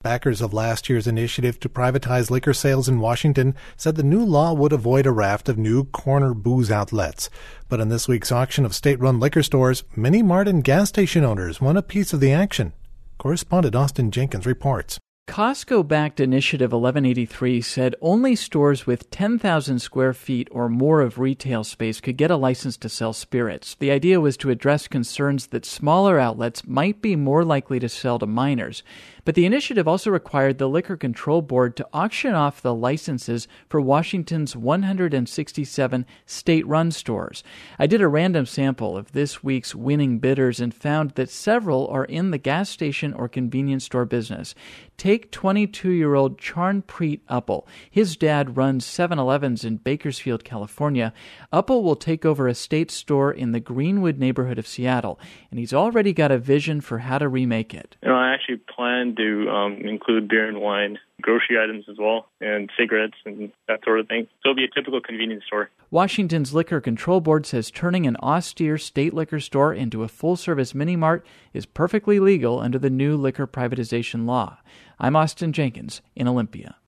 Backers of last year's initiative to privatize liquor sales in Washington said the new law would avoid a raft of new corner booze outlets. But in this week's auction of state-run liquor stores, many mart and gas station owners won a piece of the action. Correspondent Austin Jenkins reports. Costco-backed Initiative 1183 said only stores with 10,000 square feet or more of retail space could get a license to sell spirits. The idea was to address concerns that smaller outlets might be more likely to sell to minors. But the initiative also required the Liquor Control Board to auction off the licenses for Washington's 167 state-run stores. I did a random sample of this week's winning bidders and found that several are in the gas station or convenience store business. Take 22-year-old Charnpreet Uppal. His dad runs 7-Elevens in Bakersfield, California. Uppal will take over a state store in the Greenwood neighborhood of Seattle, and he's already got a vision for how to remake it. I actually plan to include beer and wine, grocery items as well, and cigarettes and that sort of thing. So it'll be a typical convenience store. Washington's Liquor Control Board says turning an austere state liquor store into a full-service mini-mart is perfectly legal under the new liquor privatization law. I'm Austin Jenkins in Olympia.